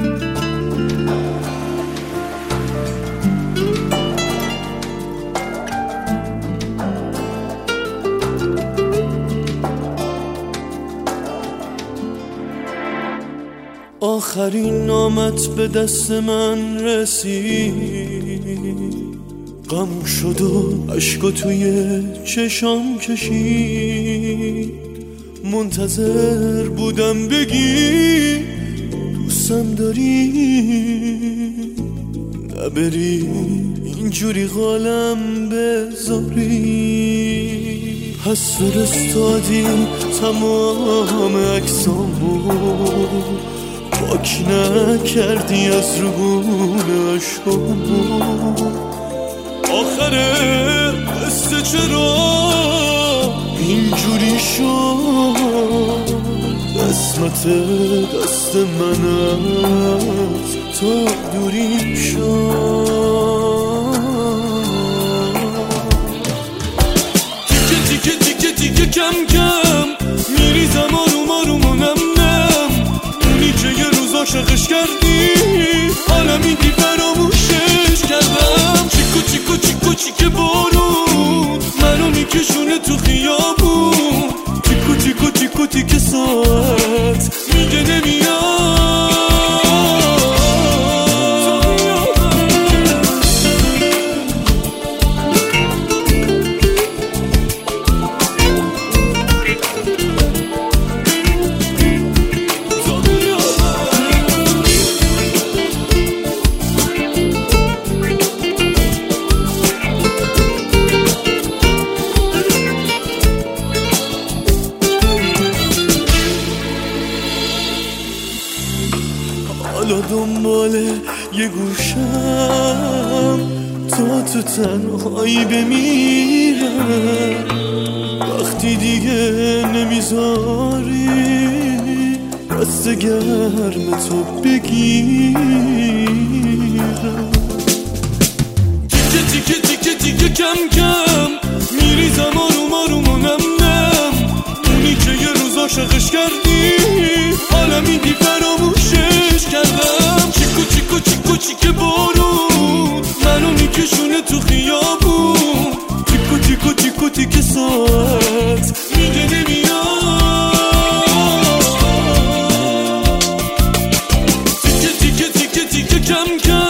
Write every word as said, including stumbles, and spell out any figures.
آخرین نامت به دست من رسید، غم شد و عشقو توی چشام کشید. منتظر بودم بگی دوستم داری، نبری اینجوری قالم بذاری. پس فرستادی تمام عکسامو، پاک نکردی از روبون عشقامو. آخره قصه چرا اینجوری شد؟ قسمت دست من از تا دوری شد. تیکه تیکه تیکه تیکه کم کم میریزم آروم آروم و نم نم. اونی که یه روز عاشقش کردی حالا میگی فراموشش کردم. چیکو چیکو چیکو چیکه بارون منو میکشونه تو خیابون. تیکو تیکو تیکو تیکه ساعت میگه نمیاد. حالا دنبال یه گوشم تا تو تنهایی بمیرم. وقتی دیگه نمیذاری دست گرم تو بگیرم. تیکه تیکه تیکه تیکه کم کم میریزم آروم آروم و نم نم. اونی که یه روز عاشقش کردی حالا میگی فراموشش کردم. چیکو چیکو چیکو چیکه بارون منو میکشونه تو خیابون. تیکو تیکو تیکو تیکه ساعت میگه نمیاد. تیکه تیکه تیکه تیکه کم کم